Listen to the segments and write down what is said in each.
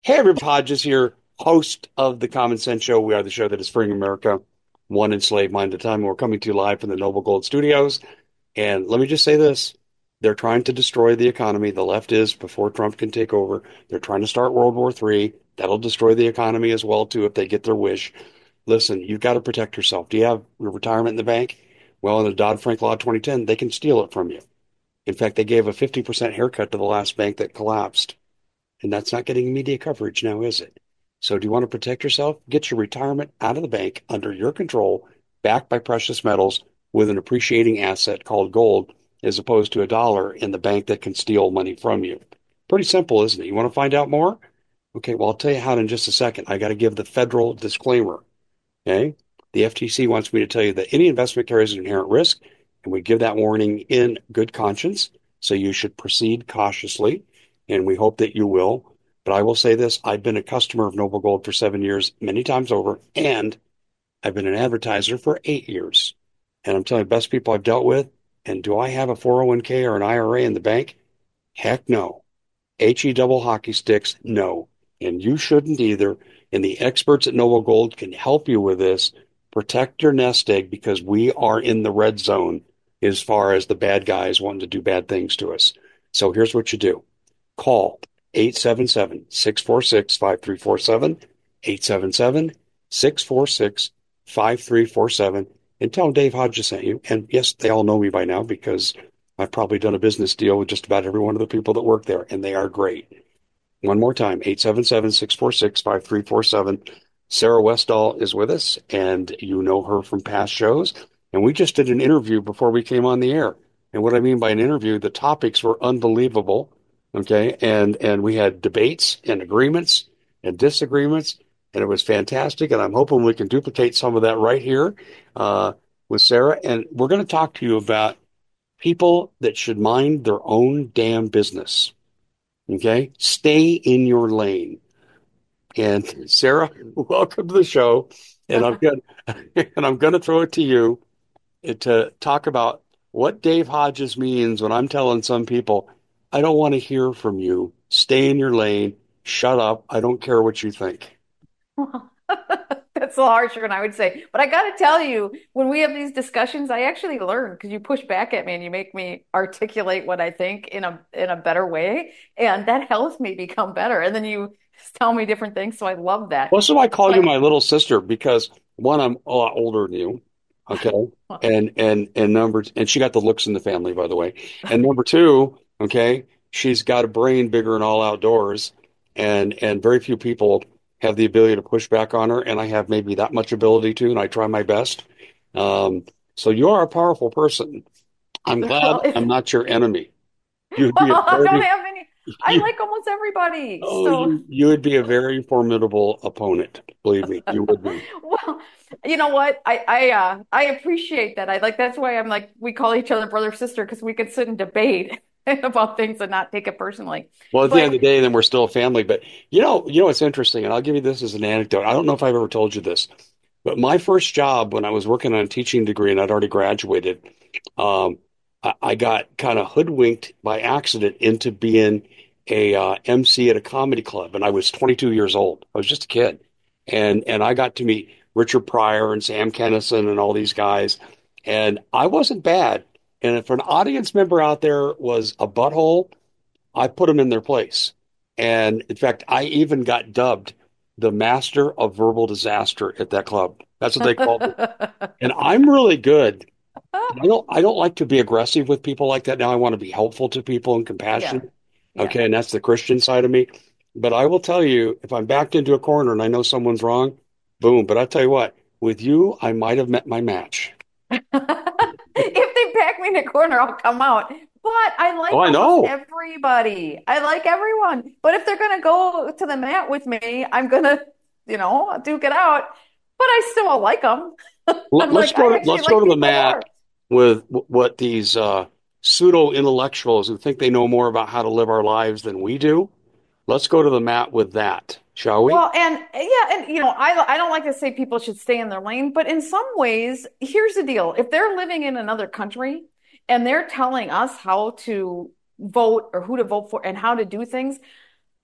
Hey, everybody, Hodges here, host of the Common Sense Show. We are the show that is freeing America one enslaved mind at a time. We're coming to you live from the Noble Gold Studios. And let me just say this. They're trying to destroy the economy. The left is before Trump can take over. They're trying to start World War III. That'll destroy the economy as well, too, if they get their wish. Listen, you've got to protect yourself. Do you have your retirement in the bank? Well, in the Dodd-Frank Law 2010, they can steal it from you. In fact, they gave a 50% haircut to the last bank that collapsed. And that's not getting media coverage now, is it? So do you want to protect yourself? Get your retirement out of the bank under your control, backed by precious metals with an appreciating asset called gold, as opposed to a dollar in the bank that can steal money from you. Pretty simple, isn't it? You want to find out more? Okay, well, I'll tell you how in just a second. I got to give the federal disclaimer. Okay. The FTC wants me to tell you that any investment carries an inherent risk, and we give that warning in good conscience. So you should proceed cautiously, and we hope that you will. But I will say this, I've been a customer of Noble Gold for 7 years, many times over, and I've been an advertiser for 8 years. And I'm telling you, best people I've dealt with. And do I have a 401k or an IRA in the bank? Heck no. HE double hockey sticks, no. And you shouldn't either. And the experts at Noble Gold can help you with this. Protect your nest egg because we are in the red zone as far as the bad guys wanting to do bad things to us. So here's what you do. Call 877-646-5347, 877-646-5347, and tell them Dave Hodges sent you. And yes, they all know me by now because I've probably done a business deal with just about every one of the people that work there, and they are great. One more time, 877-646-5347. Sarah Westall is with us, and you know her from past shows. And we just did an interview before we came on the air. And what I mean by an interview, the topics were unbelievable. Okay. And we had debates and agreements and disagreements, and it was fantastic. And I'm hoping we can duplicate some of that right here with Sarah. And we're going to talk to you about people that should mind their own damn business. Okay. Stay in your lane. And Sarah, welcome to the show. And I'm going and I'm going to throw it to you to talk about what Dave Hodges means when I'm telling some people, I don't want to hear from you. Stay in your lane. Shut up. I don't care what you think. Well, that's a little harsher than I would say. But I got to tell you, when we have these discussions, I actually learn because you push back at me and you make me articulate what I think in a better way, and that helps me become better. And then you tell me different things, so I love that. Well, so I call you But my little sister because one, I'm a lot older than you. Okay. And number, and she got the looks in the family, by the way. And number two, okay, she's got a brain bigger than all outdoors, and very few people have the ability to push back on her, and I have maybe that much ability to, and I try my best. So you are a powerful person. I'm glad well, if I'm not your enemy. You'd be a well, I don't very have any. I you, like almost everybody, oh so you would be a very formidable opponent. Believe me, you would be. well, you know what? I appreciate that. I like that's why I'm like we call each other brother sister because we could sit and debate about things and not take it personally. Well, at the end But of the day, then we're still a family. But you know what's interesting, and I'll give you this as an anecdote. I don't know if I've ever told you this, but my first job when I was working on a teaching degree and I'd already graduated, um, I got kind of hoodwinked by accident into being a MC at a comedy club, and I was 22 years old. I was just a kid, and I got to meet Richard Pryor and Sam Kinison and all these guys, and I wasn't bad. And if an audience member out there was a butthole, I put them in their place. And in fact, I even got dubbed the master of verbal disaster at that club. That's what they called me. And I'm really good. I don't like to be aggressive with people like that. Now I want to be helpful to people and yeah, compassionate. yeah. Okay, and that's the Christian side of me. But I will tell you, if I'm backed into a corner and I know someone's wrong, boom. But I tell you what, with you, I might have met my match. If they pack me in a corner, I'll come out. But I Oh, like I almost know. everybody. I like everyone. But if they're gonna go to the mat with me, I'm gonna, duke it out. But I still will like them. I'm Let's like, go I to actually let's go like to the people mat more. with what these pseudo intellectuals who think they know more about how to live our lives than we do. Let's go to the mat with that, shall we? Well, and yeah, and I don't like to say people should stay in their lane, but in some ways, here's the deal. If they're living in another country and they're telling us how to vote or who to vote for and how to do things,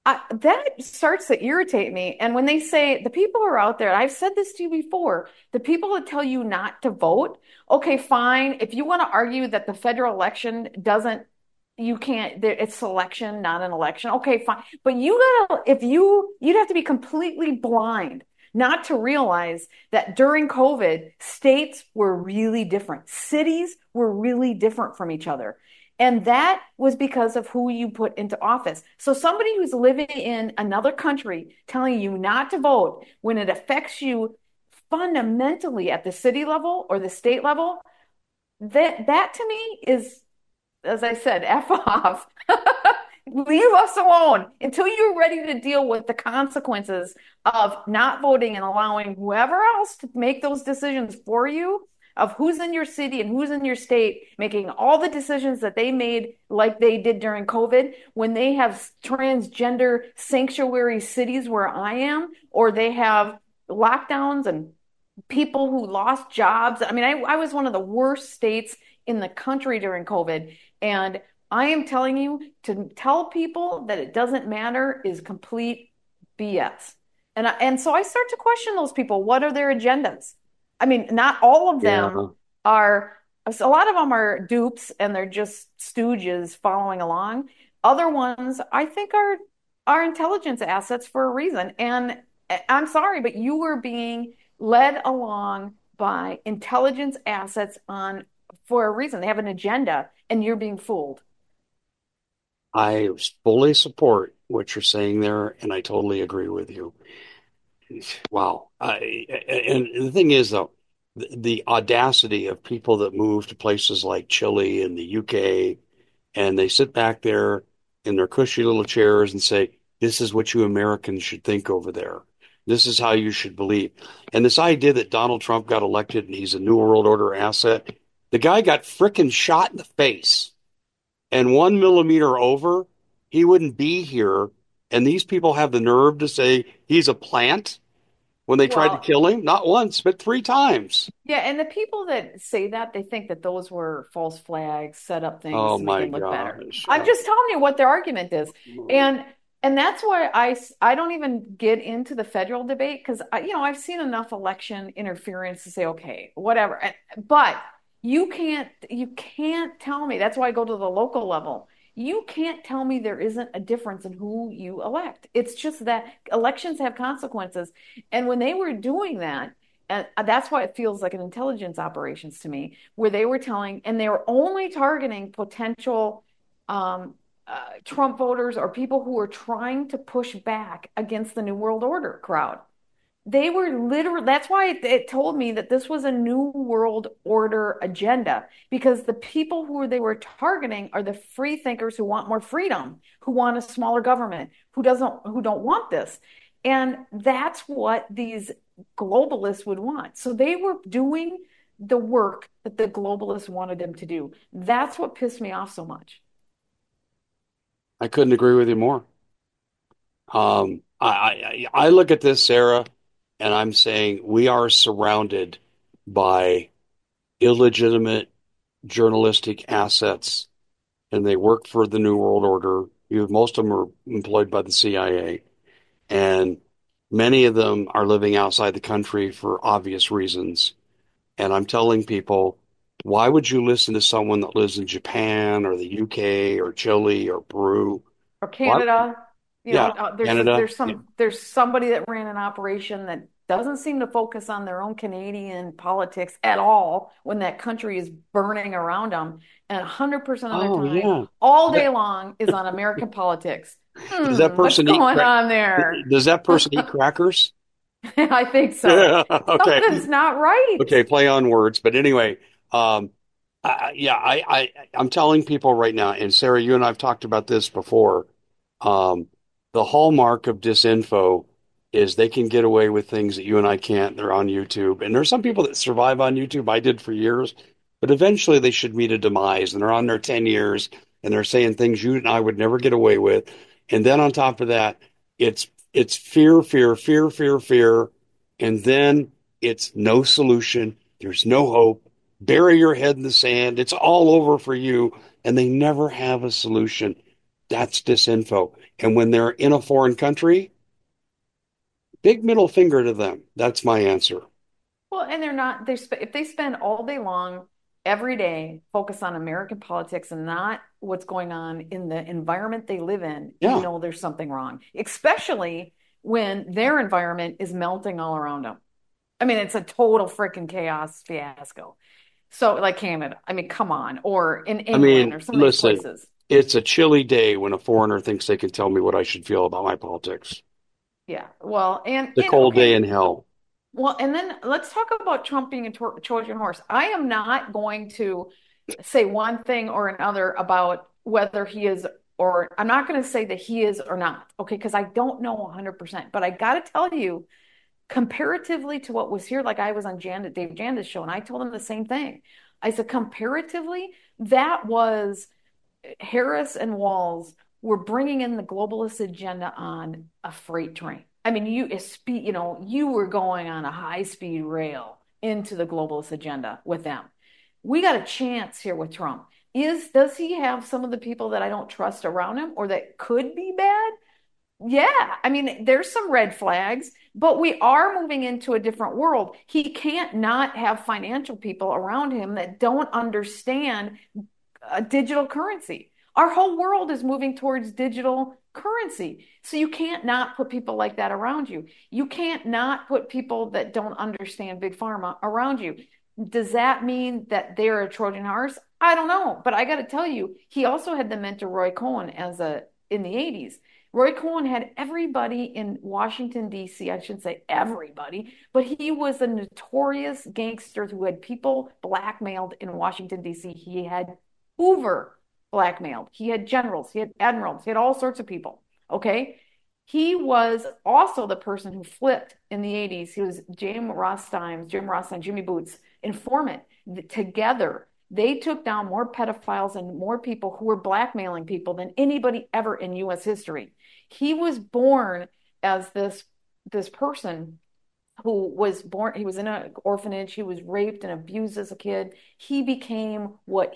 that starts to irritate me. And when they say the people who are out there, and I've said this to you before, the people that tell you not to vote, okay, fine. If you want to argue that the federal election doesn't, you can't, it's selection, not an election. Okay, fine. But you'd have to be completely blind not to realize that during COVID, states were really different. Cities were really different from each other. And that was because of who you put into office. So somebody who's living in another country telling you not to vote when it affects you fundamentally at the city level or the state level, that to me is, as I said, F off. Leave us alone until you're ready to deal with the consequences of not voting and allowing whoever else to make those decisions for you of who's in your city and who's in your state, making all the decisions that they made like they did during COVID, when they have transgender sanctuary cities where I am, or they have lockdowns and people who lost jobs. I mean, I was one of the worst states in the country during COVID. And I am telling you, to tell people that it doesn't matter is complete BS. And so I start to question those people. What are their agendas? I mean, not all of them Yeah. are, a lot of them are dupes and they're just stooges following along. Other ones I think are intelligence assets for a reason. And I'm sorry, but you were being led along by intelligence assets on for a reason. They have an agenda and you're being fooled. I fully support what you're saying there, and I totally agree with you. Wow. And the thing is, though, the audacity of people that move to places like Chile and the UK, and they sit back there in their cushy little chairs and say, this is what you Americans should think over there. This is how you should believe. And this idea that Donald Trump got elected and he's a New World Order asset, the guy got frickin' shot in the face. And 1 millimeter over, he wouldn't be here. And these people have the nerve to say he's a plant when they tried to Well, kill him, not once, but 3 times. yeah, and the people that say that, they think that those were false flags, set up things Oh to make my him look better. gosh. I'm just telling you what their argument is. And and that's why I don't even get into the federal debate because I've seen enough election interference to say, okay, whatever. But you can't tell me. That's why I go to the local level. You can't tell me there isn't a difference in who you elect. It's just that elections have consequences. And when they were doing that, and that's why it feels like an intelligence operations to me, where they were telling, and they were only targeting potential Trump voters or people who were trying to push back against the New World Order crowd. They were literally, that's why it told me that this was a New World Order agenda, because the people who they were targeting are the free thinkers who want more freedom, who want a smaller government, who don't want this. And that's what these globalists would want. So they were doing the work that the globalists wanted them to do. That's what pissed me off so much. I couldn't agree with you more. I look at this, Sarah, and I'm saying we are surrounded by illegitimate journalistic assets, and they work for the New World Order. Most of them are employed by the CIA, and many of them are living outside the country for obvious reasons. And I'm telling people, why would you listen to someone that lives in Japan or the UK or Chile or Peru? Or Why? Canada. Yeah, Canada. Yeah. There's somebody that ran an operation that doesn't seem to focus on their own Canadian politics at all when that country is burning around them. And 100% of their Oh, time, yeah. all That, day long, is on American politics. does that What's person eat going on there? does that person eat crackers? I think so. Yeah. Okay. Something's not right. Okay. Play on words. But anyway, yeah, I'm telling people right now, and Sarah, you and I've talked about this before. Um, the hallmark of disinfo is they can get away with things that you and I can't. They're on YouTube, and there's some people that survive on YouTube. I did for years, but eventually they should meet a demise, and they're on their 10 years, and they're saying things you and I would never get away with. And then on top of that, it's fear, fear, fear, fear, fear, and then it's no solution. There's no hope. Bury your head in the sand. It's all over for you, and they never have a solution. That's disinfo. And when they're in a foreign country, big middle finger to them. That's my answer. Well, and they're not, if they spend all day long, every day, focus on American politics and not what's going on in the environment they live in, you Yeah. know there's something wrong, especially when their environment is melting all around them. I mean, it's a total freaking chaos fiasco. So, like Canada, I mean, come on, or in I England mean, or some of these listen, places. it's a chilly day when a foreigner thinks they can tell me what I should feel about my politics. Yeah. Well, It's a cold day okay. in hell. Well, and then let's talk about Trump being a Trojan horse. I am not going to say one thing or another about whether he is, or I'm not going to say that he is or not. Okay, because I don't know 100%. But I got to tell you, comparatively to what was here, like I was on Dave Janda's show, and I told him the same thing. I said, comparatively, that was Harris and Walz were bringing in the globalist agenda on a freight train. I mean, you were going on a high speed rail into the globalist agenda with them. We got a chance here with Trump. Does he have some of the people that I don't trust around him or that could be bad? Yeah, I mean, there's some red flags, but we are moving into a different world. He can't not have financial people around him that don't understand a digital currency. Our whole world is moving towards digital currency. So you can't not put people like that around you. You can't not put people that don't understand big pharma around you. Does that mean that they're a Trojan horse? I don't know, but I got to tell you, he also had the mentor Roy Cohn as a in the 80s. Roy Cohn had everybody in Washington, D.C. I shouldn't say everybody, but he was a notorious gangster who had people blackmailed in Washington, D.C. He had Hoover blackmailed. He had generals, he had admirals, he had all sorts of people. Okay. He was also the person who flipped in the 80s. He was Jim Rothstein, Jimmy Boots informant. Together, they took down more pedophiles and more people who were blackmailing people than anybody ever in US history. He was born as this person who was born, he was in an orphanage, he was raped and abused as a kid. He became what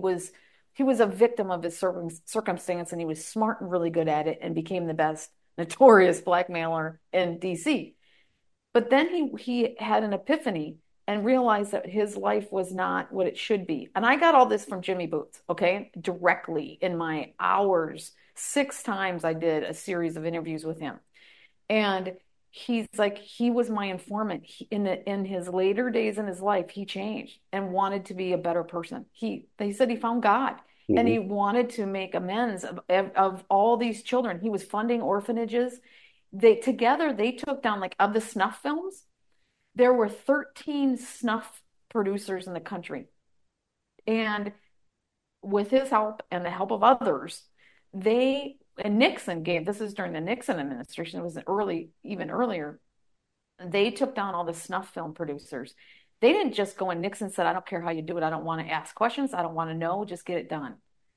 he was a victim of his circumstance, and he was smart and really good at it and became the best notorious blackmailer in DC. But then he had an epiphany and realized that his life was not what it should be. And I got all this from Jimmy Boots, okay, directly in my hours. 6 times I did a series of interviews with him. And he's like, he was my informant. In his later days in his life, he changed and wanted to be a better person. He said he found God and Mhm. he wanted to make amends of all these children. He was funding orphanages. They took down, like, of the snuff films, there were 13 snuff producers in the country. And with his help and the help of others, they and Nixon gave this is during the Nixon administration, it was even earlier. They took down all the snuff film producers. They didn't just go and Nixon said, I don't care how you do it. I don't want to ask questions. I don't want to know. Just get it done.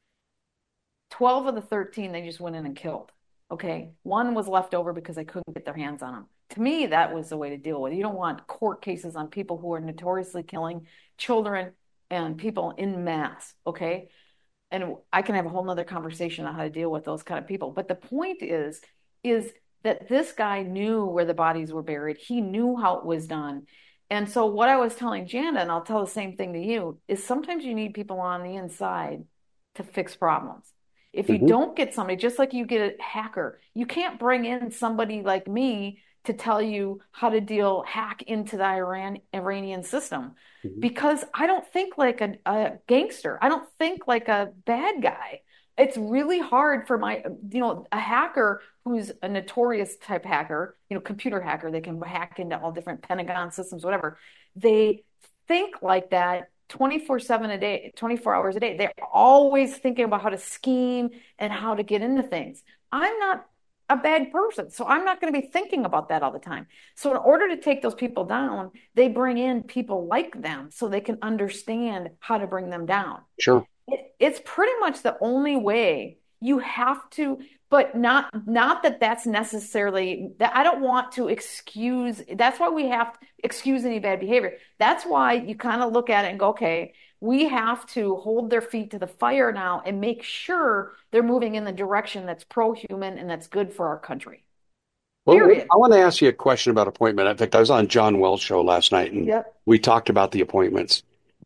12 of the 13, they just went in and killed. Okay. One was left over because they couldn't get their hands on them. To me, that was the way to deal with it. You don't want court cases on people who are notoriously killing children and people in mass. Okay. And I can have a whole nother conversation on how to deal with those kind of people. But the point is that this guy knew where the bodies were buried. He knew how it was done. And so what I was telling Janda, and I'll tell the same thing to you, is sometimes you need people on the inside to fix problems. If you Mhm. don't get somebody, just like you get a hacker, you can't bring in somebody like me to tell you how to hack into the Iranian system Mhm. because I don't think like a gangster. I don't think like a bad guy. It's really hard for a hacker who's a notorious type hacker, computer hacker, they can hack into all different Pentagon systems, whatever. They think like that 24/7 a day, 24 hours a day. They're always thinking about how to scheme and how to get into things. I'm not a bad person, so I'm not going to be thinking about that all the time. So in order to take those people down, they bring in people like them so they can understand how to bring them down. Sure. It's pretty much the only way you have to. but not that that's necessarily that I don't want to excuse. That's why we have to excuse any bad behavior. That's why you kind of look at it and go, okay, we have to hold their feet to the fire now and make sure they're moving in the direction that's pro-human and that's good for our country. Well, Period. I want to ask you a question about appointment. In fact, I was on John Wells' show last night, and Yep. we talked about the appointments.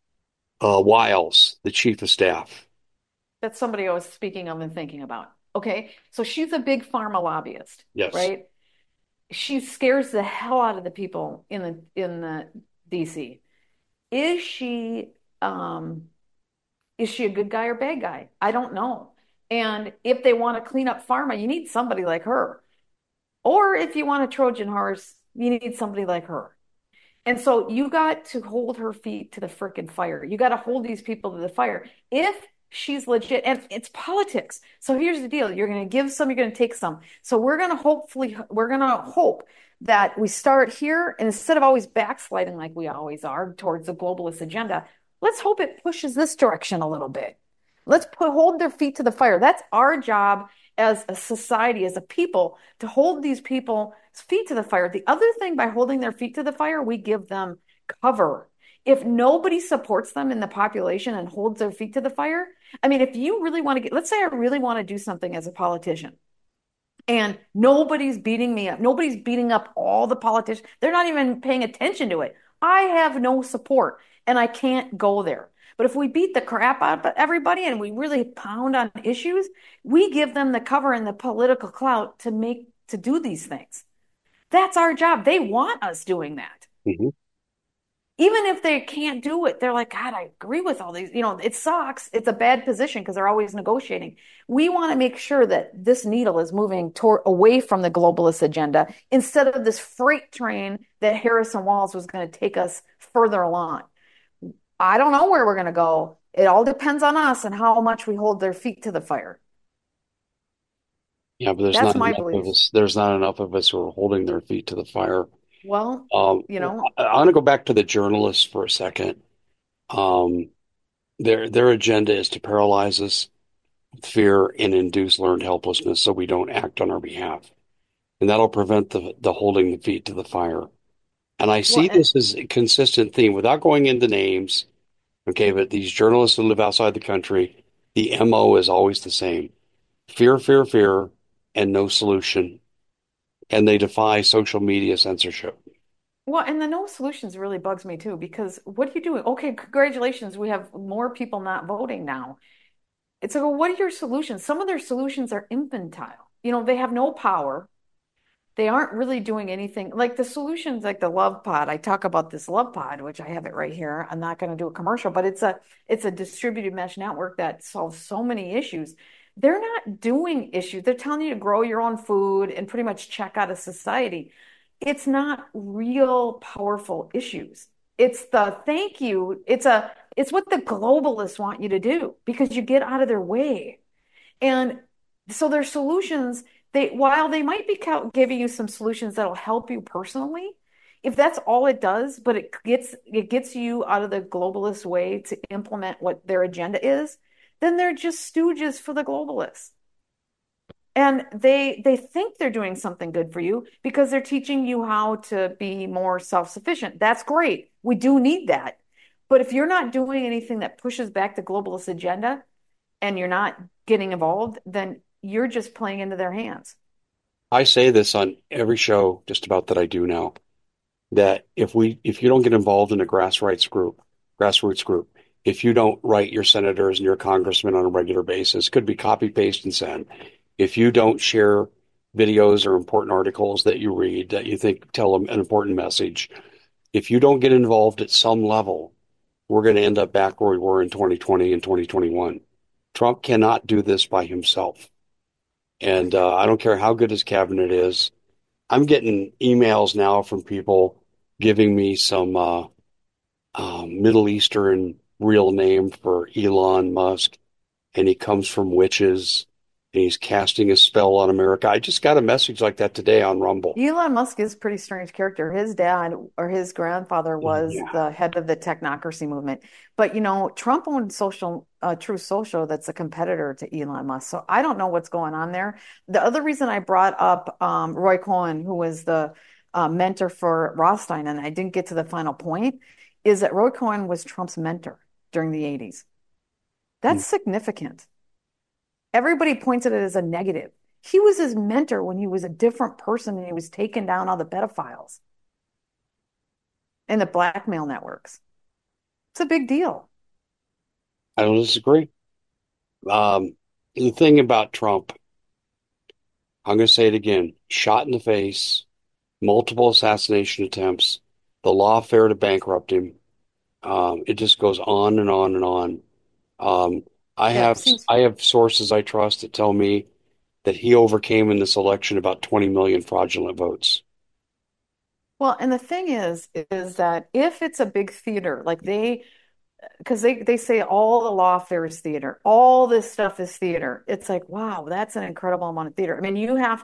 Wiles, the chief of staff. That's somebody I was speaking of and thinking about. Okay. So she's a big pharma lobbyist, Yes. right? She scares the hell out of the people in the DC. Is she um is she a good guy or bad guy? I don't know. And if they want to clean up pharma, you need somebody like her. Or if you want a Trojan horse, you need somebody like her. And so you got to hold her feet to the frickin' fire. You got to hold these people to the fire. If she's legit, and it's politics. So here's the deal. You're going to give some, you're going to take some. So we're going to hope that we start here. And instead of always backsliding like we always are towards the globalist agenda, let's hope it pushes this direction a little bit. Hold their feet to the fire. That's our job as a society, as a people, to hold these people's feet to the fire. The other thing, by holding their feet to the fire, we give them cover. If nobody supports them in the population and holds their feet to the fire, I mean, if you really want to let's say I really want to do something as a politician and nobody's beating me up, nobody's beating up all the politicians, they're not even paying attention to it. I have no support and I can't go there. But if we beat the crap out of everybody and we really pound on issues, we give them the cover and the political clout to do these things. That's our job. They want us doing that. Hmm. Even if they can't do it, they're like, God, I agree with all these. It sucks. It's a bad position because they're always negotiating. We want to make sure that this needle is moving away from the globalist agenda instead of this freight train that Harrison Walls was going to take us further along. I don't know where we're going to go. It all depends on us and how much we hold their feet to the fire. Yeah, but there's That's not my enough of belief. us. There's not enough of us who are holding their feet to the fire. Well, Um, you know, I want to go back to the journalists for a second. Um, their agenda is to paralyze us with fear and induce learned helplessness so we don't act on our behalf. And that'll prevent the holding the feet to the fire. And I well, see this as a consistent theme without going into names. Okay, but these journalists who live outside the country, the MO is always the same. Fear, fear, fear, and no solution. And they defy social media censorship. and the no solutions really bugs me too, because what are you doing? Okay, congratulations, we have more people not voting now. It's like, well, what are your solutions? Some of their solutions are infantile. They have no power. They aren't really doing anything. Like the solutions, like the Love Pod. I talk about this Love Pod, which I have it right here. I'm not going to do a commercial, but it's a distributed mesh network that solves so many issues. They're not doing issues. They're telling you to grow your own food and pretty much check out of society. It's not real powerful issues. It's the thank you. It's what the globalists want you to do because you get out of their way. And so their solutions, while they might be giving you some solutions that'll help you personally, if that's all it does, but it gets you out of the globalist way to implement what their agenda is, then they're just stooges for the globalists. And they think they're doing something good for you because they're teaching you how to be more self-sufficient. That's great. We do need that. But if you're not doing anything that pushes back the globalist agenda, and you're not getting involved, then you're just playing into their hands. I say this on every show just about that I do now, that if you don't get involved in a grassroots group, if you don't write your senators and your congressmen on a regular basis, could be copy paste and send. If you don't share videos or important articles that you read that you think tell an important message, if you don't get involved at some level, we're going to end up back where we were in 2020 and 2021. Trump cannot do this by himself. And I don't care how good his cabinet is. I'm getting emails now from people giving me some Middle Eastern real name for Elon Musk, and he comes from witches. and he's casting a spell on America. I just got a message like that today on Rumble. Elon Musk is a pretty strange character. His dad or his grandfather was Yeah. the head of the technocracy movement. But Trump owned Truth Social, that's a competitor to Elon Musk. So I don't know what's going on there. The other reason I brought up Roy Cohn, who was the mentor for Rothstein, and I didn't get to the final point, is that Roy Cohn was Trump's mentor during the 80s. Hmm. That's significant. Everybody points at it as a negative. He was his mentor when he was a different person and he was taking down all the pedophiles and the blackmail networks. It's a big deal. I don't disagree. The thing about Trump, I'm going to say it again, shot in the face, multiple assassination attempts, the lawfare to bankrupt him. It just goes on and on and on. Um, Yep, seems. I have sources I trust that tell me that he overcame in this election about 20 million fraudulent votes. Well, and the thing is that if it's a big theater, like because they say all the lawfare is theater, all this stuff is theater. It's like, wow, that's an incredible amount of theater. I mean,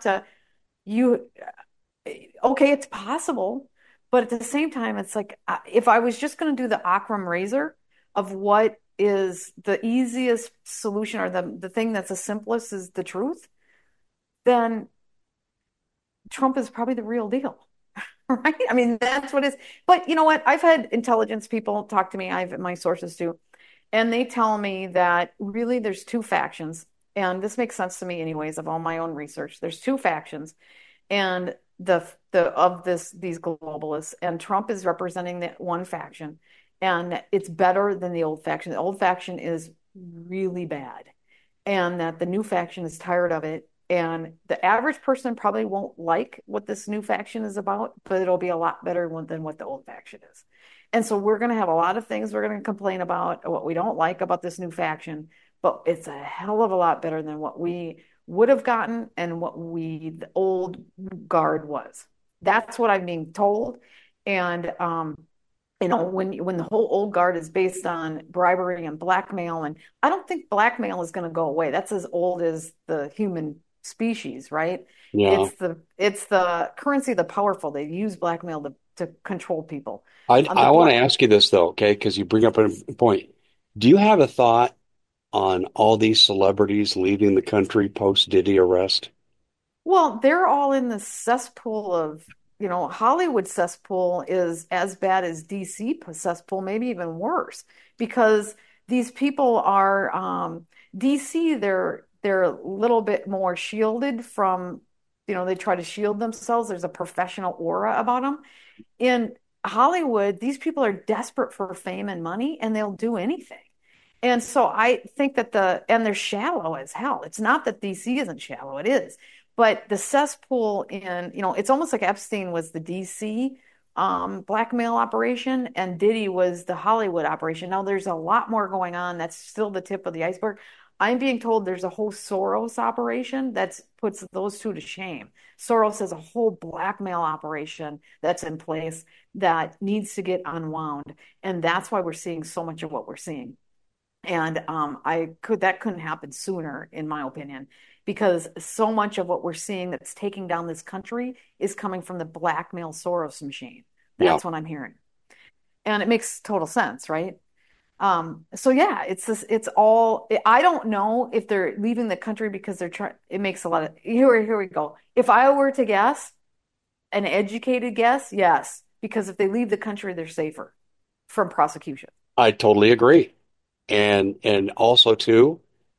you okay, it's possible, but at the same time, it's like if I was just going to do the Occam razor of what is the easiest solution or the thing that's the simplest is the truth, then Trump is probably the real deal, right? I mean, that's what is. But you know what? I've had intelligence people talk to me. I've my sources too, and they tell me that really there's two factions, and this makes sense to me anyways of all my own research. There's two factions and the of these globalists, and Trump is representing that one faction, and it's better than the old faction. The old faction is really bad, and that the new faction is tired of it. And the average person probably won't like what this new faction is about, but it'll be a lot better than what the old faction is. And so we're going to have a lot of things we're going to complain about, what we don't like about this new faction, but it's a hell of a lot better than what we would have gotten and what the old guard was. That's what I'm being told. And when the whole old guard is based on bribery and blackmail, and I don't think blackmail is going to go away. That's as old as the human species, right? Yeah. It's the currency of the powerful. They use blackmail to control people. The I want to black ask you this though, okay? Because you bring up a point. Do you have a thought on all these celebrities leaving the country post Diddy arrest? Well, they're all in the cesspool of, Hollywood cesspool is as bad as DC cesspool, maybe even worse, because these people are DC, they're a little bit more shielded from, they try to shield themselves. There's a professional aura about them. In Hollywood, these people are desperate for fame and money and they'll do anything. And so I think that and they're shallow as hell. It's not that DC isn't shallow, it is. But the cesspool it's almost like Epstein was the DC blackmail operation and Diddy was the Hollywood operation. Now there's a lot more going on. That's still the tip of the iceberg. I'm being told there's a whole Soros operation that puts those two to shame. Soros has a whole blackmail operation that's in place that needs to get unwound. And that's why we're seeing so much of what we're seeing. And that couldn't happen sooner, in my opinion, because so much of what we're seeing that's taking down this country is coming from the blackmail Soros machine. Yeah. That's what I'm hearing. And it makes total sense, right? So yeah, it's all, I don't know if they're leaving the country because they're trying, it makes a lot of, here we go. If I were to guess, an educated guess, yes, because if they leave the country, they're safer from prosecution. I totally agree. And also too,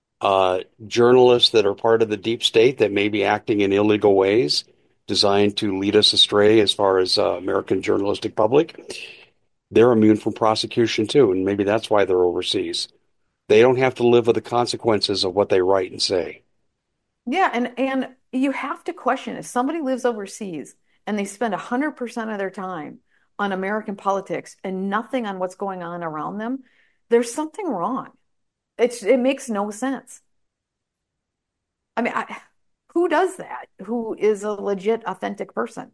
journalists that are part of the deep state that may be acting in illegal ways designed to lead us astray as far as American journalistic public, they're immune from prosecution too, and maybe that's why they're overseas. They don't have to live with the consequences of what they write and say. Yeah, and you have to question if somebody lives overseas and they spend 100% of their time on American politics and nothing on what's going on around them, there's something wrong. It makes no sense. I mean, who does that? Who is a legit, authentic person?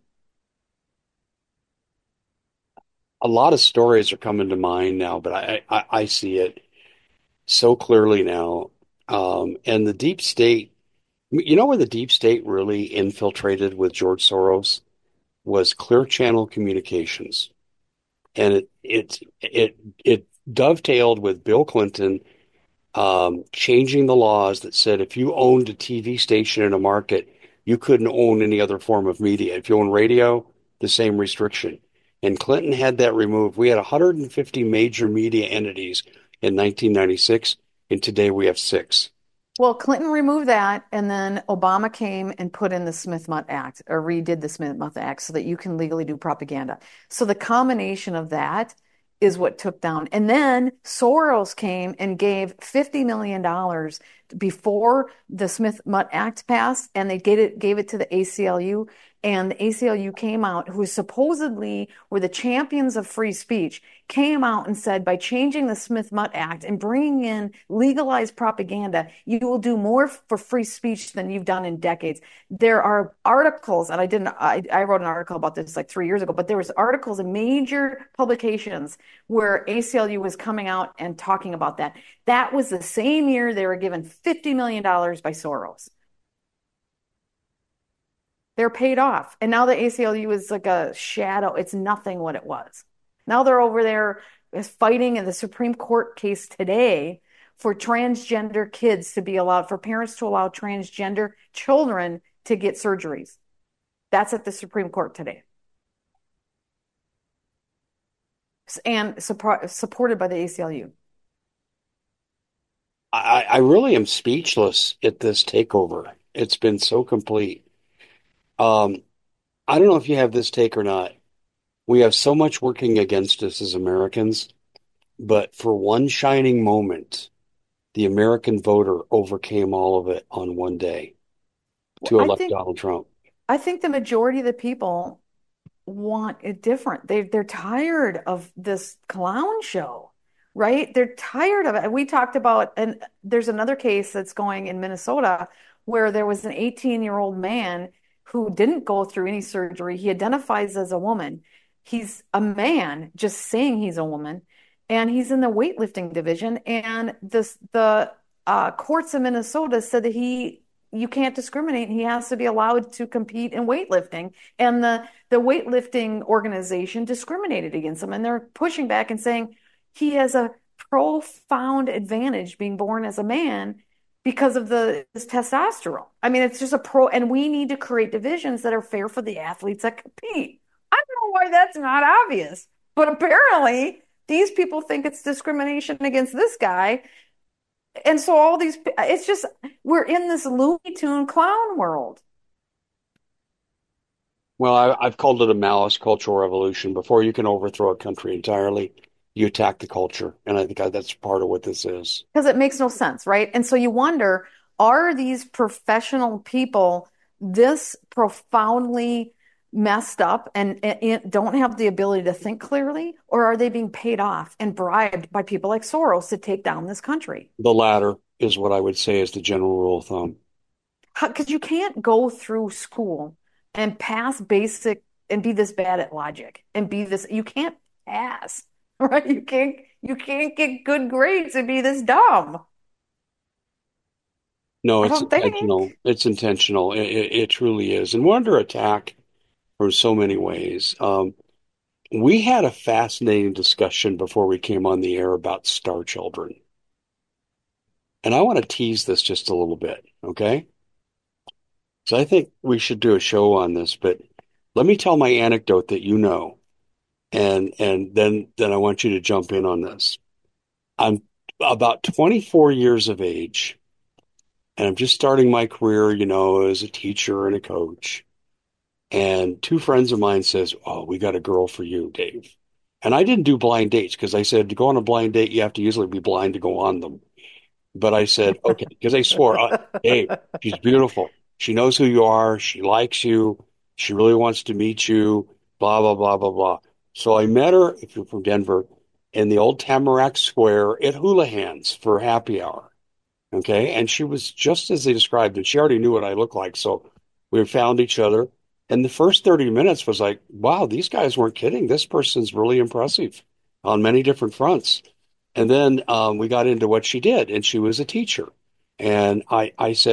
A lot of stories are coming to mind now, but I see it so clearly now. And the deep state You know where the deep state really infiltrated with George Soros was Clear Channel Communications, and it dovetailed with Bill Clinton changing the laws that said if you owned a TV station in a market, you couldn't own any other form of media. If you own radio, the same restriction. And Clinton had that removed. We had 150 major media entities in 1996, and today we have six. Well, Clinton removed that, and then Obama came and put in the Smith-Mudd Act, or redid the Smith-Mudd Act, so that you can legally do propaganda. So the combination of that is what took down. And then Soros came and gave $50 million before the Smith-Mudd Act passed, and they gave it to the ACLU. And the ACLU came out, who supposedly were the champions of free speech, came out and said by changing the Smith-Mudd Act and bringing in legalized propaganda, you will do more for free speech than you've done in decades. There are articles, and I wrote an article about this like 3 years ago, but there was articles in major publications where ACLU was coming out and talking about that. That was the same year they were given $50 million by Soros. They're paid off. And now the ACLU is like a shadow. It's nothing what it was. Now they're over there fighting in the Supreme Court case today for transgender kids to be allowed, for parents to allow transgender children to get surgeries. That's at the Supreme Court today. And supported by the ACLU. I really am speechless at this takeover. It's been so complete. Um, I don't know if you have this take or not. We have so much working against us as Americans, but for one shining moment, the American voter overcame all of it on one day Well, to I elect think Donald Trump. I think the majority of the people want it different. They're tired of this clown show, right? They're tired of it. We talked about, and there's another case that's going in Minnesota where there was an 18-year-old man who didn't go through any surgery. He identifies as a woman. He's a man, just saying he's a woman, and he's in the weightlifting division. And the courts of Minnesota said that you can't discriminate. He has to be allowed to compete in weightlifting. And the weightlifting organization discriminated against him. And they're pushing back and saying he has a profound advantage being born as a man because of his testosterone. I mean, it's just and we need to create divisions that are fair for the athletes that compete. I don't know why that's not obvious, but apparently these people think it's discrimination against this guy. And so it's just, we're in this Looney Tune clown world. Well, I've called it a malice cultural revolution. Before you can overthrow a country entirely, you attack the culture. And I think that's part of what this is. Because it makes no sense, right? And so you wonder, are these professional people this profoundly messed up and don't have the ability to think clearly, or are they being paid off and bribed by people like Soros to take down this country? The latter is what I would say is the general rule of thumb. Because you can't go through school and pass basic and be this bad at logic and be this, you can't pass, right? You can't get good grades and be this dumb. No, I it's don't think. intentional. It's intentional. It truly is. And we're under attack from so many ways. We had a fascinating discussion before we came on the air about Star Children. And I want to tease this just a little bit, okay? So I think we should do a show on this, but let me tell my anecdote that you know, and then I want you to jump in on this. I'm about 24 years of age, and I'm just starting my career, as a teacher and a coach. And two friends of mine says, "Oh, we got a girl for you, Dave." And I didn't do blind dates because I said to go on a blind date, you have to usually be blind to go on them. But I said, okay, because I swore, "Hey, she's beautiful. She knows who you are. She likes you. She really wants to meet you, blah, blah, blah, blah, blah." So I met her, if you're from Denver, in the old Tamarack Square at Houlihan's for happy hour. Okay. And she was just as they described it. She already knew what I looked like. So we found each other. And the first 30 minutes was like, wow, these guys weren't kidding. This person's really impressive on many different fronts. And then we got into what she did, and she was a teacher. And I said,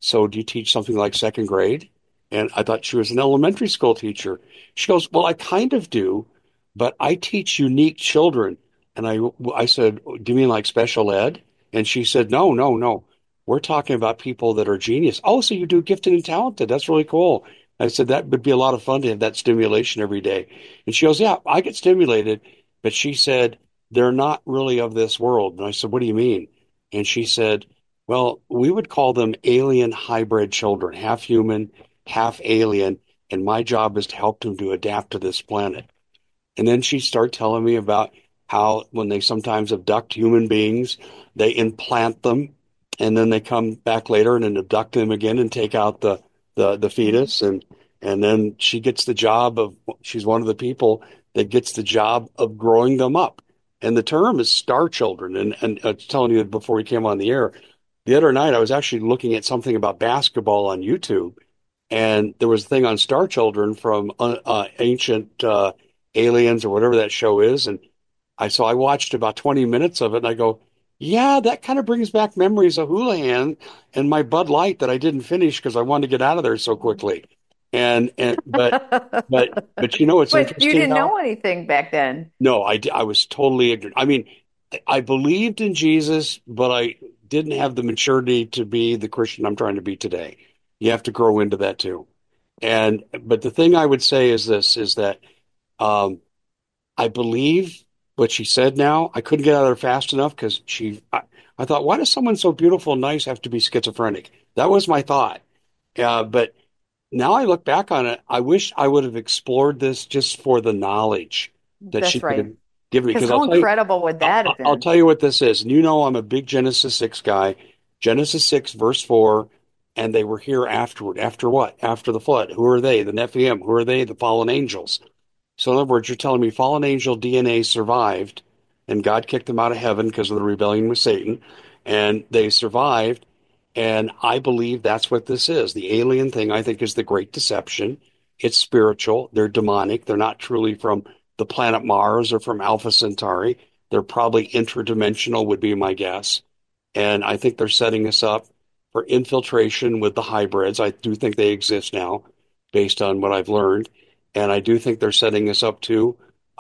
so do you teach something like second grade? And I thought she was an elementary school teacher. She goes, well, I kind of do, but I teach unique children. And I said, do you mean like special ed? And she said, no, no, no. We're talking about people that are genius. Oh, so you do gifted and talented. That's really cool. I said, that would be a lot of fun to have that stimulation every day. And she goes, yeah, I get stimulated. But she said, they're not really of this world. And I said, what do you mean? And she said, well, we would call them alien hybrid children, half human, half alien. And my job is to help them to adapt to this planet. And then she started telling me about how when they sometimes abduct human beings, they implant them and then they come back later and then abduct them again and take out the fetus. And then she gets the job of, she's one of the people that gets the job of growing them up. And the term is star children. And I was telling you before we came on the air, the other night I was actually looking at something about basketball on YouTube, and there was a thing on Star Children from ancient aliens or whatever that show is, and I watched about 20 minutes of it, and I go, yeah, that kind of brings back memories of Houlihan and my Bud Light that I didn't finish because I wanted to get out of there so quickly. And but you know what's But you interesting didn't now? know anything back then. No, I was totally ignorant. I mean, I believed in Jesus, but I didn't have the maturity to be the Christian I'm trying to be today. You have to grow into that too. And but the thing I would say is this is that um, I believe what she said now. I couldn't get out of there fast enough because I thought, why does someone so beautiful and nice have to be schizophrenic? That was my thought. But now I look back on it, I wish I would have explored this just for the knowledge that she That's could have right. given me. Because Because how incredible would that have I'll been? tell you what this is. And you know, I'm a big Genesis 6 guy. Genesis 6, verse 4, and they were here afterward. After what? After the flood. Who are they? The Nephilim. Who are they? The fallen angels. So, in other words, you're telling me fallen angel DNA survived, and God kicked them out of heaven because of the rebellion with Satan, and they survived. And I believe that's what this is. The alien thing, I think, is the great deception. It's spiritual. They're demonic. They're not truly from the planet Mars or from Alpha Centauri. They're probably interdimensional, would be my guess. And I think they're setting us up for infiltration with the hybrids. I do think they exist now, based on what I've learned. And I do think they're setting us up too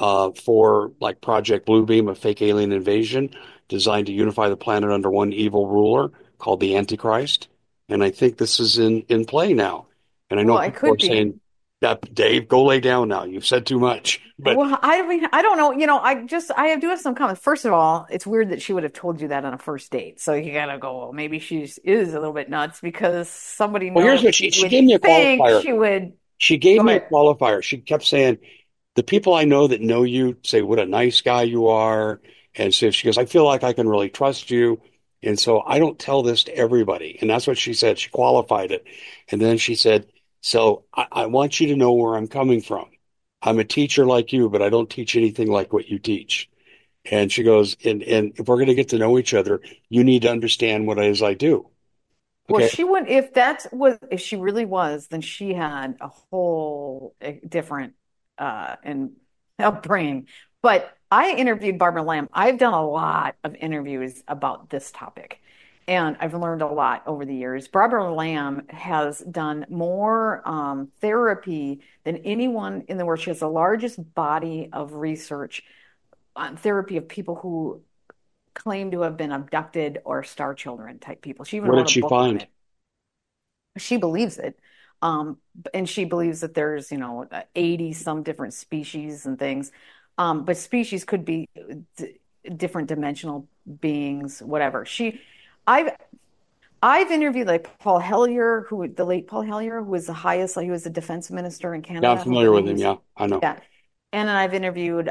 for like Project Bluebeam, a fake alien invasion designed to unify the planet under one evil ruler called the Antichrist. And I think this is in play now. And I know Well, it people could are be. saying, yeah, Dave, go lay down now. You've said too much. But Well, I mean, I don't know. I do have some comments. First of all, it's weird that she would have told you that on a first date. So you gotta go, well, maybe is a little bit nuts because somebody well, here's knows what you she would gave me a think qualifier. she would She gave go me a ahead. qualifier. She kept saying, the people I know that know you say what a nice guy you are. And so she goes, I feel like I can really trust you. And so I don't tell this to everybody. And that's what she said. She qualified it. And then she said, so I want you to know where I'm coming from. I'm a teacher like you, but I don't teach anything like what you teach. And she goes, and if we're going to get to know each other, you need to understand what it is I do. Well, Okay. she wouldn't, if that was, if she really was, then she had a whole different and upbringing. But I interviewed Barbara Lamb. I've done a lot of interviews about this topic, and I've learned a lot over the years. Barbara Lamb has done more therapy than anyone in the world. She has the largest body of research on therapy of people who claim to have been abducted or star children type people. She even What wrote did a she book on find? it. She believes it. Um, and she believes that there's, 80 some different species and things. But species could be different dimensional beings, whatever. I've, I've interviewed like Paul Hellyer, the late Paul Hellyer, who was the highest, like he was the defense minister in Yeah, I'm Canada. familiar with him. Yeah, I know. Yeah. And then I've interviewed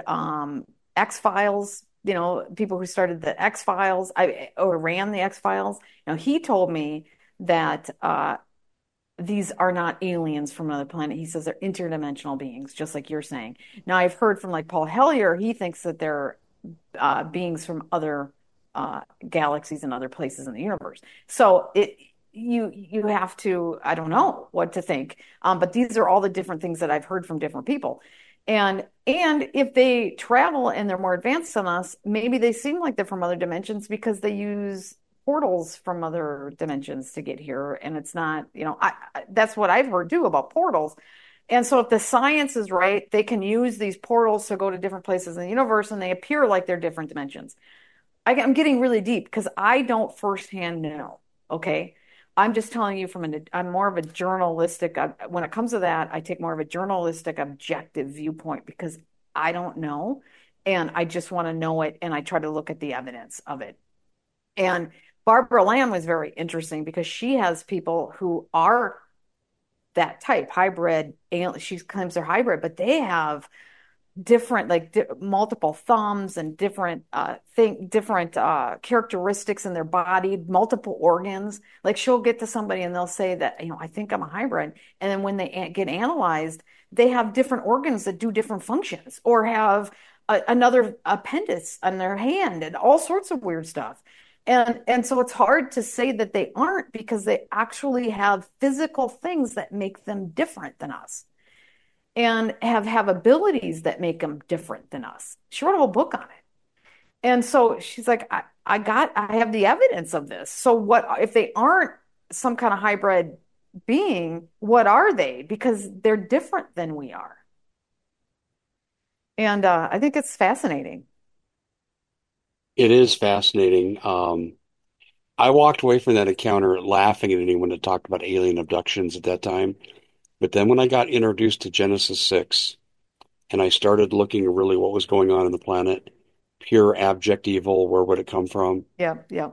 X-Files, people who started the X-Files, or ran the X-Files. He told me that these are not aliens from another planet. He says they're interdimensional beings, just like you're saying. Now, I've heard from like Paul Hellyer, he thinks that they're beings from other galaxies and other places in the universe. So you have to, I don't know what to think, but these are all the different things that I've heard from different people. And if they travel and they're more advanced than us, maybe they seem like they're from other dimensions because they use portals from other dimensions to get here, and it's not, that's what I've heard too about portals. And so if the science is right, they can use these portals to go to different places in the universe, and they appear like they're different dimensions. I'm getting really deep because I don't firsthand know. Okay. I'm just telling you I'm more of a journalistic, when it comes to that, I take more of a journalistic, objective viewpoint because I don't know. And I just want to know it. And I try to look at the evidence of it. And Barbara Lamb was very interesting because she has people who are that type, hybrid. She claims they're hybrid, but they have different multiple thumbs and different characteristics in their body, multiple organs. Like she'll get to somebody and they'll say that, I think I'm a hybrid, and then when they get analyzed, they have different organs that do different functions, or have another appendix on their hand and all sorts of weird stuff. And so it's hard to say that they aren't, because they actually have physical things that make them different than us, and have abilities that make them different than us. She wrote a whole book on it. And so she's like, I have the evidence of this. So what if they aren't some kind of hybrid being? What are they? Because they're different than we are. And I think it's fascinating. It is fascinating. I walked away from that encounter laughing at anyone that talked about alien abductions at that time. But then when I got introduced to Genesis 6 and I started looking at really what was going on in the planet, pure abject evil, where would it come from? Yeah, yeah.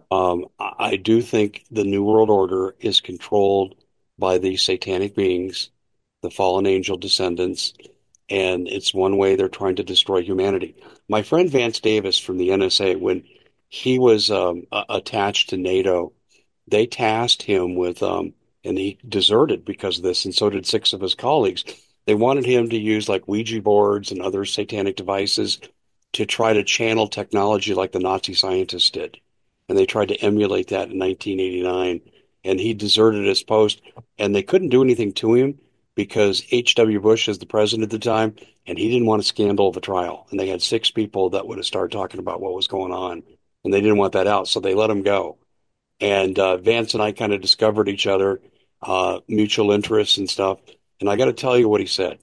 I do think the New World Order is controlled by the satanic beings, the fallen angel descendants, and it's one way they're trying to destroy humanity. My friend Vance Davis from the NSA, when he was attached to NATO, they tasked him with, and he deserted because of this, and so did six of his colleagues. They wanted him to use like Ouija boards and other satanic devices to try to channel technology like the Nazi scientists did. And they tried to emulate that in 1989. And he deserted his post, and they couldn't do anything to him because H.W. Bush is the president at the time, and he didn't want a scandal of a trial. And they had six people that would have started talking about what was going on, and they didn't want that out, so they let him go. And Vance and I kind of discovered each other, mutual interests and stuff. And I got to tell you what he said,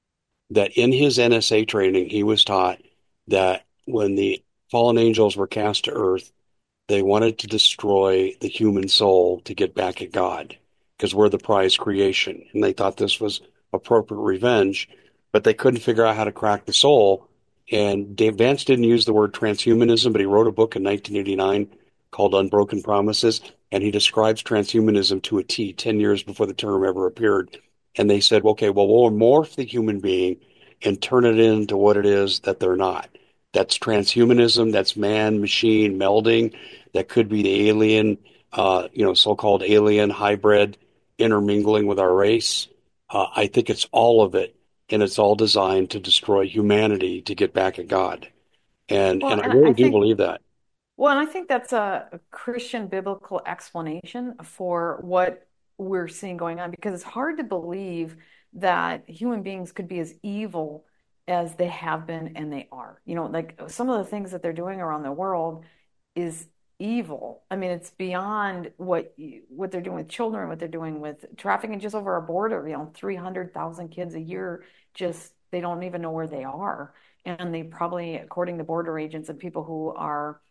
that in his NSA training, he was taught that when the fallen angels were cast to earth, they wanted to destroy the human soul to get back at God because we're the prized creation. And they thought this was appropriate revenge, but they couldn't figure out how to crack the soul. And Dave Vance didn't use the word transhumanism, but he wrote a book in 1989 called Unbroken Promises, and he describes transhumanism to a T 10 years before the term ever appeared. And they said, okay, well, we'll morph the human being and turn it into what it is that they're not. That's transhumanism. That's man machine melding. That could be the alien, so-called alien hybrid intermingling with our race. I think it's all of it, and it's all designed to destroy humanity to get back at God. Well, And I and I really do think believe that. Well, and I think that's a Christian biblical explanation for what we're seeing going on, because it's hard to believe that human beings could be as evil as they have been and they are. Like some of the things that they're doing around the world is evil. I mean, it's beyond what they're doing with children, what they're doing with trafficking just over our border, 300,000 kids a year, just they don't even know where they are. And they probably, according to border agents and people who are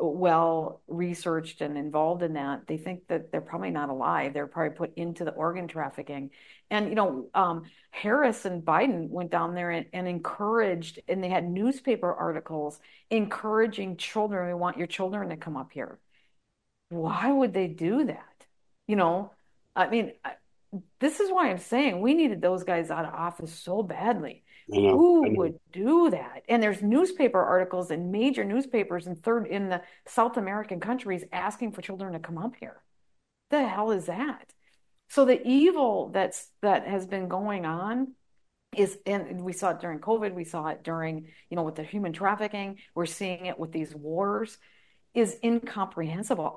well researched and involved in that, they think that they're probably not alive. They're probably put into the organ trafficking. And, Harris and Biden went down there and encouraged, and they had newspaper articles encouraging children. We want your children to come up here. Why would they do that? You know, I mean, this is why I'm saying we needed those guys out of office so badly. I Who know. would do that? And there's newspaper articles in major newspapers in the South American countries asking for children to come up here. The hell is that? So the evil that has been going on is, and we saw it during COVID, we saw it during, with the human trafficking, we're seeing it with these wars, is incomprehensible.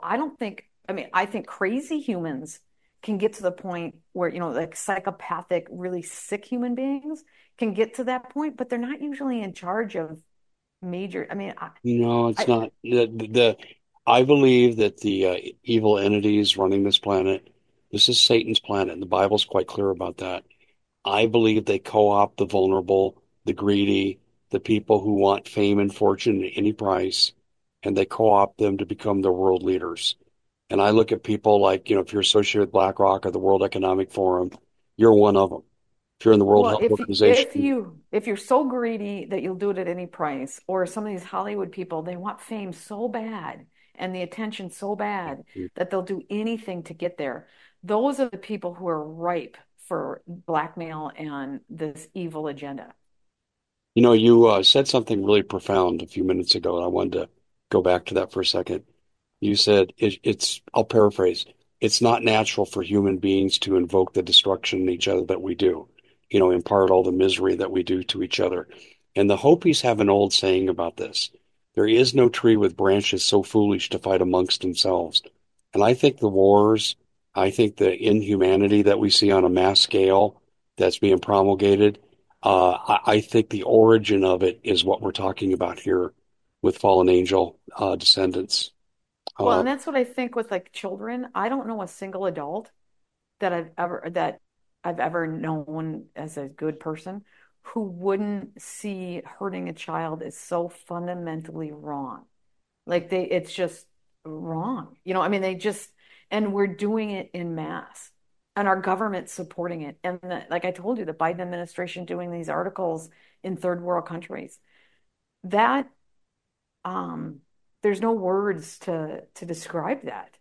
I think crazy humans can get to the point where, like psychopathic, really sick human beings can get to that point, but they're not usually in charge of major. No, it's I not. The I believe that the evil entities running this planet, this is Satan's planet, and the Bible's quite clear about that. I believe they co-opt the vulnerable, the greedy, the people who want fame and fortune at any price, and they co-opt them to become the world leaders. And I look at people like, if you're associated with BlackRock or the World Economic Forum, you're one of them. If you're in the World Well, Health Organization, if you're so greedy that you'll do it at any price, or some of these Hollywood people, they want fame so bad and the attention so bad that they'll do anything to get there. Those are the people who are ripe for blackmail and this evil agenda. you said something really profound a few minutes ago, and I wanted to go back to that for a second. You said I'll paraphrase, it's not natural for human beings to invoke the destruction in each other that we do, impart all the misery that we do to each other. And the Hopis have an old saying about this. There is no tree with branches so foolish to fight amongst themselves. And I think the wars, I think the inhumanity that we see on a mass scale that's being promulgated, I think the origin of it is what we're talking about here with fallen angel descendants. Well, Uh, and that's what I think with like children. I don't know a single adult that I've ever known as a good person who wouldn't see hurting a child as so fundamentally wrong. Like it's just wrong. I mean, and we're doing it in mass, and our government's supporting it. And like I told you, the Biden administration doing these articles in third world countries. That um, there's no words to describe that.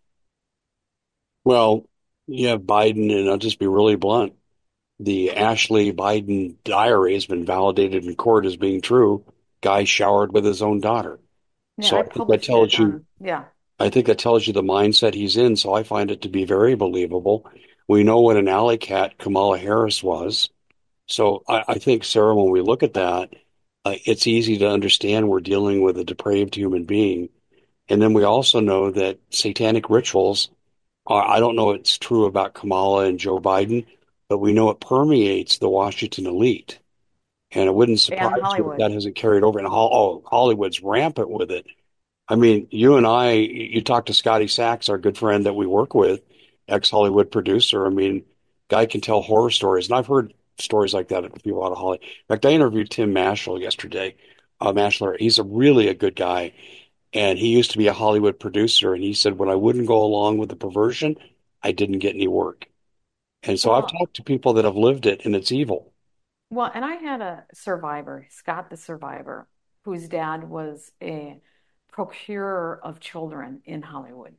well, you have Biden, and I'll just be really blunt. The Ashley Biden diary has been validated in court as being true. Guy showered with his own daughter. Yeah, So I I think that published it tells you, on, yeah. I think that tells you the mindset he's in. So I find it to be very believable. We know what an alley cat Kamala Harris was. So I think, Sarah, when we look at that, it's easy to understand we're dealing with a depraved human being. And then we also know that satanic rituals I don't know if it's true about Kamala and Joe Biden, but we know it permeates the Washington elite. And it wouldn't And surprise you if Hollywood. that hasn't carried over. And Hollywood's rampant with it. I mean, you talked to Scotty Sachs, our good friend that we work with, ex-Hollywood producer. I mean, guy can tell horror stories. And I've heard stories like that of people out of Hollywood. In fact, I interviewed Tim Mashler yesterday. Mashler, he's a good guy. And he used to be a Hollywood producer. And he said, when I wouldn't go along with the perversion, I didn't get any work. And so I've Well, talked to people that have lived it, and it's evil. and I had a survivor, Scott the survivor, whose dad was a procurer of children in Hollywood.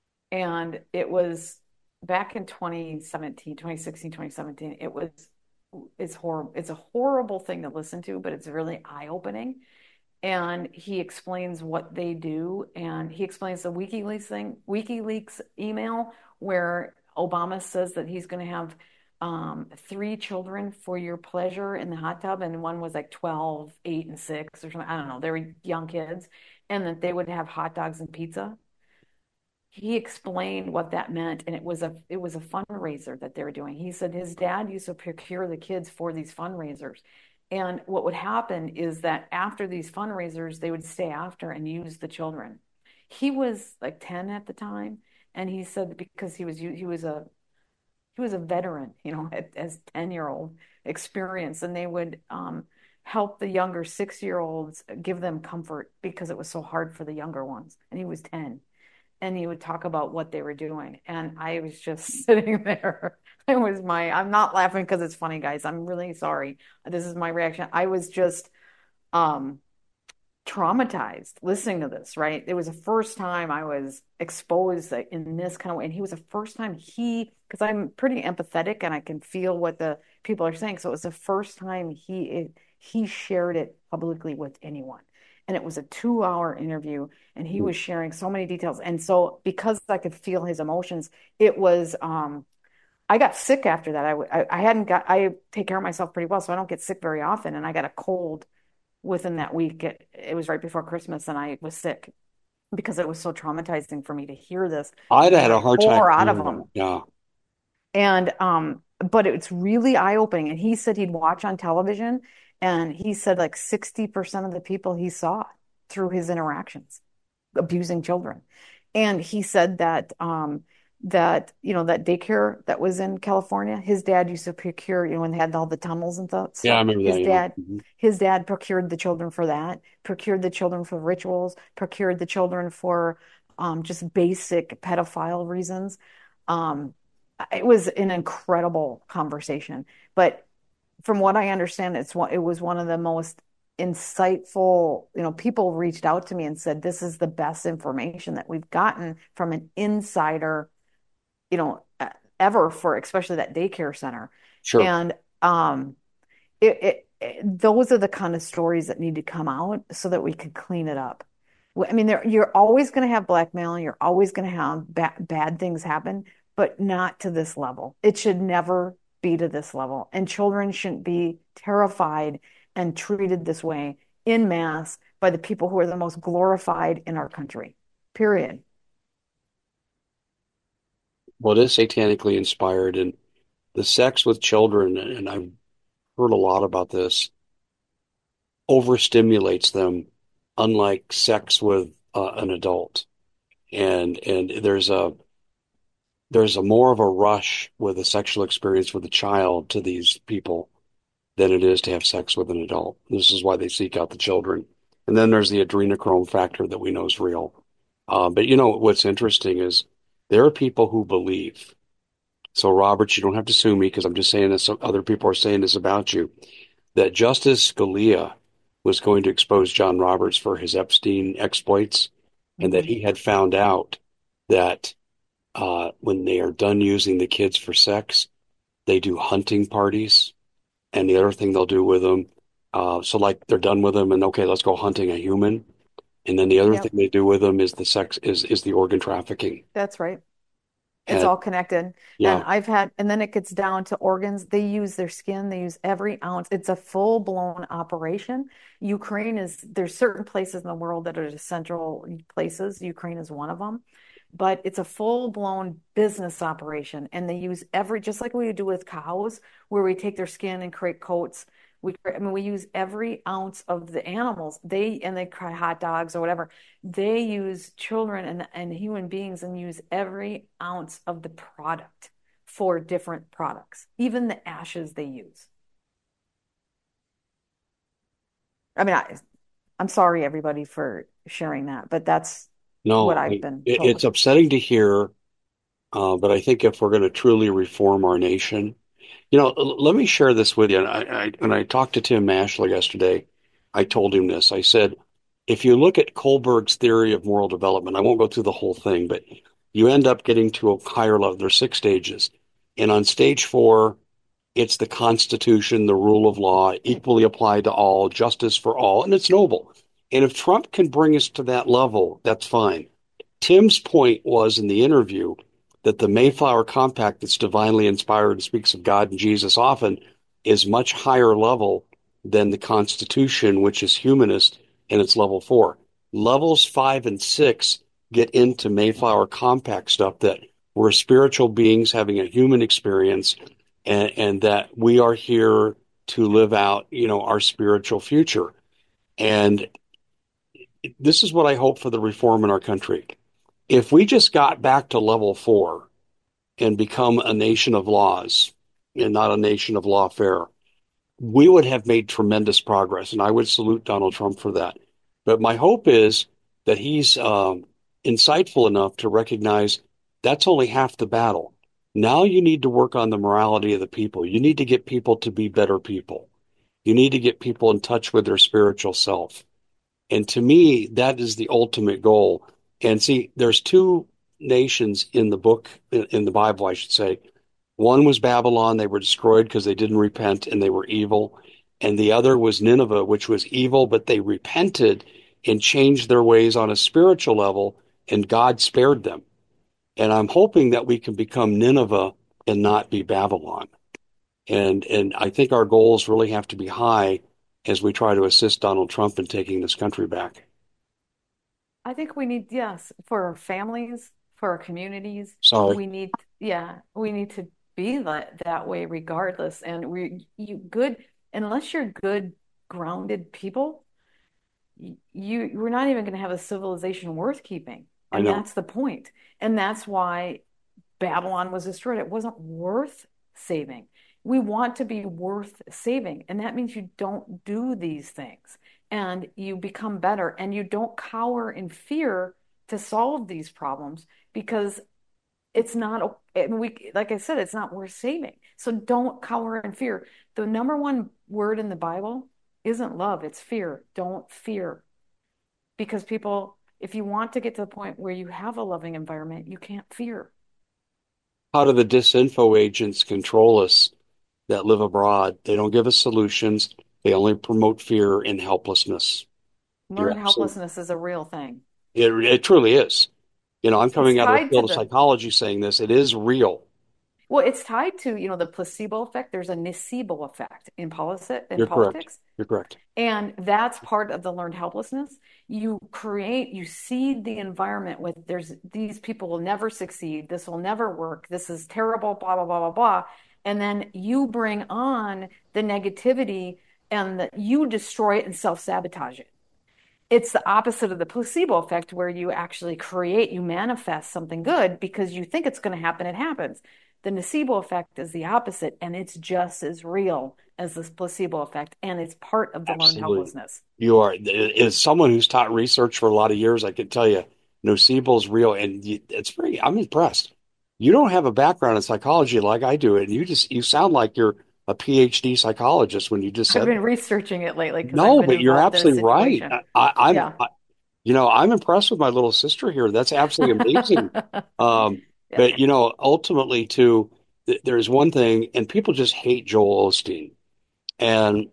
And it was back in 2017, 2016, 2017. It's horrible. It's a horrible thing to listen to, but it's really eye-opening. And he explains what they do, and he explains the WikiLeaks email where Obama says that he's going to have three children for your pleasure in the hot tub, and one was like 12, 8, and 6 or something. I don't know. They were young kids, and that they would have hot dogs and pizza. He explained what that meant, and it was a fundraiser that they were doing. He said his dad used to procure the kids for these fundraisers. And what would happen is that after these fundraisers, they would stay after and use the children. He was like 10 at the time, and he said because he was a veteran, as 10-year-old experience, and they would help the younger 6-year-olds, give them comfort because it was so hard for the younger ones. And he was 10, and he would talk about what they were doing. And I was just sitting there. I'm not laughing because it's funny, guys. I'm really sorry. This is my reaction. I was just um, traumatized listening to this, right? It was the first time I was exposed in this kind of way. And he was the first time because I'm pretty empathetic and I can feel what the people are saying. So it was the first time he shared it publicly with anyone. And it was a 2-hour interview, and he was sharing so many details. And so because I could feel his emotions, it was I got sick after that. I hadn't got I take care of myself pretty well, so I don't get sick very often. And I got a cold within that week. It was right before Christmas, and I was sick because it was so traumatizing for me to hear this. I'd have And had a I hard time tore out of hearing that. him. Yeah. And but it's really eye-opening. And he said he'd watch on television, and he said like 60% of the people he saw through his interactions. abusing children. And he said that that that daycare that was in California, his dad used to procure, when they had all the tunnels and Yeah, I stuff. remember that. Yeah. Mhm. His dad procured the children for that, procured the children for rituals, procured the children for just basic pedophile reasons. Um, it was an incredible conversation, but from what I understand, it was one of the most insightful, people reached out to me and said, this is the best information that we've gotten from an insider, you know, ever for especially that daycare center. Sure. And those are the kind of stories that need to come out so that we can clean it up. I mean, you're always going to have blackmail, you're always going to have bad things happen, but not to this level. It should never be to this level. And children shouldn't be terrified and treated this way in mass by the people who are the most glorified in our country. Period. Well, it is satanically inspired, and the sex with children, and I've heard a lot about this, overstimulates them, unlike sex with an adult. And there's a more of a rush with a sexual experience with a child to these people than it is to have sex with an adult. This is why they seek out the children. And then there's the adrenochrome factor that we know is real. But what's interesting is there are people who believe. So, Robert, you don't have to sue me because I'm just saying this. Other people are saying this about you, that Justice Scalia was going to expose John Roberts for his Epstein exploits, and that Mhm. he had found out that when they are done using the kids for sex, they do hunting parties. And the other thing they'll do with them, so like they're done with them, and okay, let's go hunting a human. And then the other thing Yep, they do with them is the sex is the organ trafficking. that's right. It's And all connected. yeah, And then it gets down to organs. They use their skin, they use every ounce. It's a full-blown operation. There's certain places in the world that are the central places. Ukraine is one of them. But it's a full-blown business operation. And they use just like we do with cows, where we take their skin and create coats. We use every ounce of the animals. They cry hot dogs or whatever. They use children and human beings and use every ounce of the product for different products, even the ashes they use. I mean, I'm sorry, everybody, for sharing that, but that's what no, I've been it's told. upsetting to hear, but I think if we're going to truly reform our nation, let me share this with you. And when I talked to Tim Mashley yesterday, I told him this. I said, if you look at Kohlberg's theory of moral development, I won't go through the whole thing, but you end up getting to a higher level. There's 6 stages. And on stage 4, it's the Constitution, the rule of law, equally applied to all, justice for all, and it's noble. And if Trump can bring us to that level, that's fine. Tim's point was in the interview that the Mayflower Compact, that's divinely inspired and speaks of God and Jesus often, is much higher level than the Constitution, which is humanist, and it's level 4. Levels 5 and 6 get into Mayflower Compact stuff that we're spiritual beings having a human experience, and that we are here to live out, our spiritual future. And this is what I hope for the reform in our country. If we just got back to level 4 and become a nation of laws and not a nation of lawfare, we would have made tremendous progress. And I would salute Donald Trump for that. But my hope is that he's insightful enough to recognize that's only half the battle. Now you need to work on the morality of the people. You need to get people to be better people. You need to get people in touch with their spiritual self. And to me, that is the ultimate goal. And see, there's two nations in the book, in the Bible, I should say. One was Babylon. They were destroyed because they didn't repent and they were evil. And the other was Nineveh, which was evil, but they repented and changed their ways on a spiritual level, and God spared them. And I'm hoping that we can become Nineveh and not be Babylon. And I think our goals really have to be high as we try to assist Donald Trump in taking this country back. I think we need, yes, for our families, for our communities, Sorry. we need to be that way regardless. And unless you're good, grounded people, we're not even going to have a civilization worth keeping. I And know. that's the point. And that's why Babylon was destroyed. It wasn't worth saving. We want to be worth saving. And that means you don't do these things and you become better and you don't cower in fear to solve these problems because it's not, like I said, it's not worth saving. So don't cower in fear. The number one word in the Bible isn't love, it's fear. Don't fear. Because people, if you want to get to the point where you have a loving environment, you can't fear. How do the disinfo agents control us that live abroad? They don't give us solutions. They only promote fear and helplessness. You're Learned absolutely, helplessness is a real thing. it truly is. I'm It's coming out of the tied to field of the psychology saying this. It is real. well, it's tied to, the placebo effect. There's a nocebo effect in You're correct. politics. You're correct. And that's part of the learned helplessness. You seed the environment with there's these people will never succeed. This will never work. This is terrible, blah, blah, blah, blah, blah. And then you bring on the negativity and you destroy it and self-sabotage it. It's the opposite of the placebo effect where you manifest something good because you think it's going to happen, it happens. The nocebo effect is the opposite, and it's just as real as this placebo effect, and it's part of the learned Absolutely. helplessness. You are, as someone who's taught research for a lot of years, I can tell you, nocebo is real, and I'm impressed. You don't have a background in psychology like I do, and you sound like you're a PhD psychologist when you just I've said been that. researching it lately because I've No, been but you're involved in a absolutely right. situation. I'm, Yeah. I'm impressed with my little sister here. That's absolutely amazing. Um, Yeah. but ultimately, too, there's one thing, and people just hate Joel Osteen. And,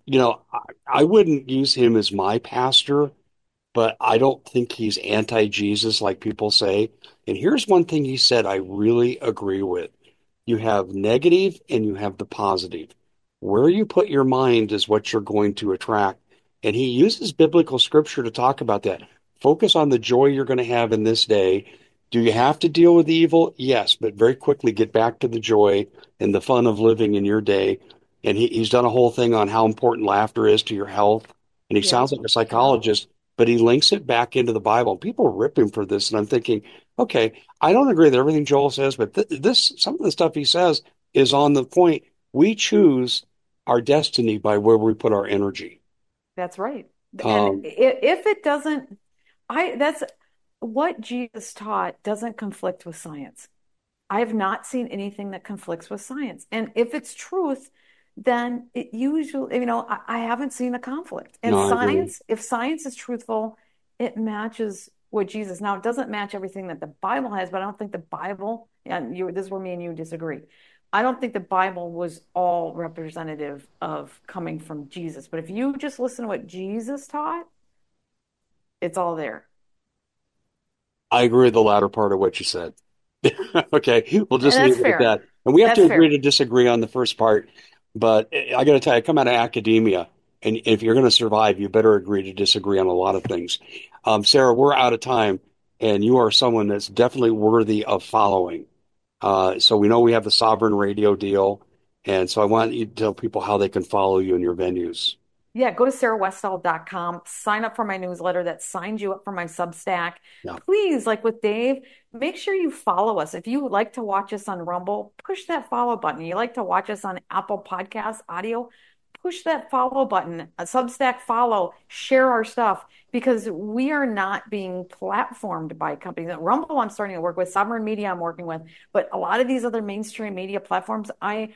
I wouldn't use him as my pastor, but I don't think he's anti-Jesus like people say. And here's one thing he said I really agree with. You have negative and you have the positive. Where you put your mind is what you're going to attract. And he uses biblical scripture to talk about that. Focus on the joy you're going to have in this day. Do you have to deal with evil? Yes, but very quickly get back to the joy and the fun of living in your day. And he's done a whole thing on how important laughter is to your health. And he Yeah. sounds like a Yeah. psychologist, but he links it back into the Bible. People rip him for this. And I'm thinking, okay, I don't agree with everything Joel says, but some of the stuff he says is on the point. We choose our destiny by where we put our energy. That's right. And Um, if it doesn't, that's what Jesus taught doesn't conflict with science. I have not seen anything that conflicts with science. And if it's truth, then it usually, I haven't seen a conflict. And no, I agree. if science is truthful, it matches what Jesus. Now, it doesn't match everything that the Bible has, but I don't think the Bible, and this is where me and you disagree. I don't think the Bible was all representative of coming from Jesus. But if you just listen to what Jesus taught, it's all there. I agree with the latter part of what you said. Okay, we'll And just leave that's it at fair. that. And we have to That's agree to fair. disagree on the first part. But I got to tell you, I come out of academia, and if you're going to survive, you better agree to disagree on a lot of things. Sarah, we're out of time, and you are someone that's definitely worthy of following. So we know we have the Sovereign Radio deal, and so I want you to tell people how they can follow you in your venues. Yeah, go to sarahwestall.com, sign up for my newsletter that signs you up for my Substack. Yeah, Please, like with Dave, make sure you follow us. If you like to watch us on Rumble, push that follow button. You like to watch us on Apple Podcasts audio, push that follow button, a Substack follow, share our stuff because we are not being platformed by companies. Rumble, I'm starting to work with, Sovereign Media, I'm working with, but a lot of these other mainstream media platforms,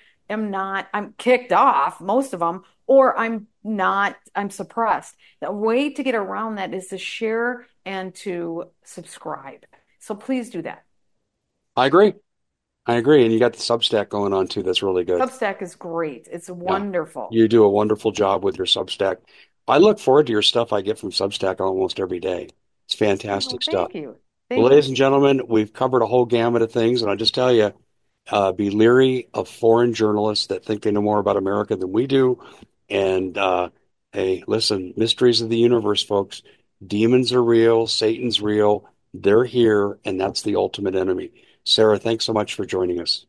I'm kicked off, most of them, or I'm suppressed. The way to get around that is to share and to subscribe. So please do that. I agree. I agree. And you got the Substack going on too. That's really good. Substack is great. It's Yeah. wonderful. You do a wonderful job with your Substack. I look forward to your stuff I get from Substack almost every day. It's Well, fantastic stuff. thank you. Well, Thank ladies you. and gentlemen, we've covered a whole gamut of things, and I'll just tell you, be leery of foreign journalists that think they know more about America than we do. And hey, listen, mysteries of the universe, folks. Demons are real, Satan's real. They're here, and that's the ultimate enemy. Sarah, thanks so much for joining us.